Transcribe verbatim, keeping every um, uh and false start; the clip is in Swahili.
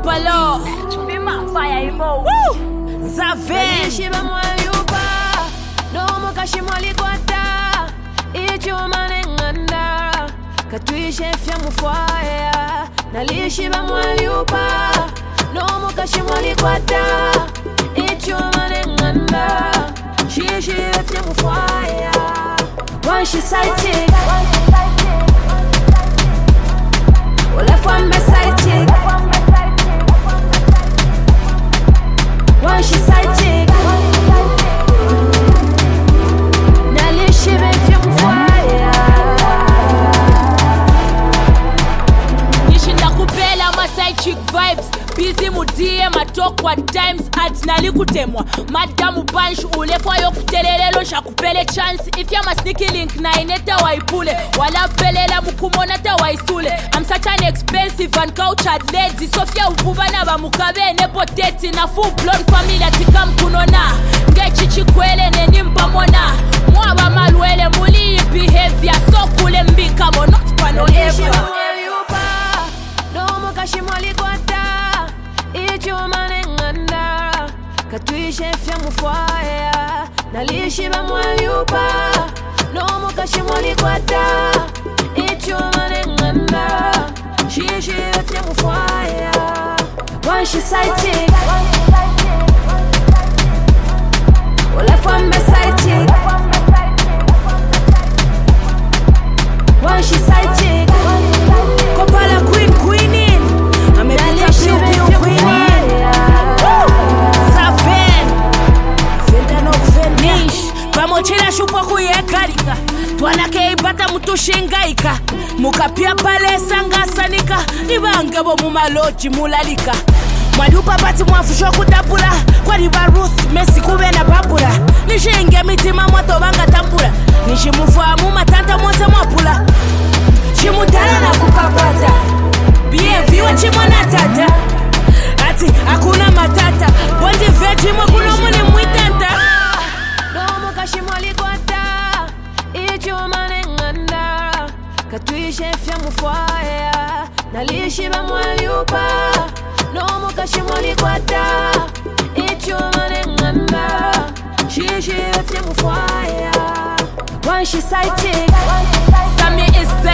palo Bima fire imo Zaven Shiba mwaliupa Nomo kashimwali kwata Icho manenganda Katuishe fya mufaya Nalishiba mwaliupa Nomo kashimwali kwata Icho manenganda Shishi fya mufaya One she side chick Ole from my side chick One she side chick Nali shibe fya mufaya Nishinda kupela ma side chick vibes Busy mudie matokwa times at nali kutemwa Madamu bunch ulefwa yo kutelelelo shakupele chance If ya ma sneaky link na ineta waipule Wala pelela mukumona ta waisule I'm such an expensive and cultured lady Sofia ububa na bamukabe nepoteti Na full blown family tika mkunona Ngechi chikwele nenimpa mona Mwaba malwele muli behavior So kule mbika mo not pano ever Nomo kashimwali kwata Icho manenganda Katuishe fya mufaya Nalishiba mwaliupa Nomo kashimwali kwata Icho manenganda Shishi fya mufaya One she side chick Ole from my side chick One she side chick Kopala queen queenin Amepita piu piu queenin Safen Fenda no kufenish Pamochila shupo kuyekarika Twanake ibata mutushingaika Mukapia pale sangasanika Ibangabo mumaloji mulalika Mwalupa bati mwafusho kutapula Kwa riba Ruth Messi kube na babula Nishinge mitima mwato banga tambula Nishimufuwa mumatanta mwose mwapula Chimutana na kupapata Bie viwa chimona tata Ati hakuna matata Bondi veji mwakuno muni mwitanta Nomo kashimwali kwata Icho manenganda Katuishe fya mufaya Nalishiba mwaliupa Nomo kashimwali kwata Icho manenganda Shishi fya mufaya One she side chick Sami is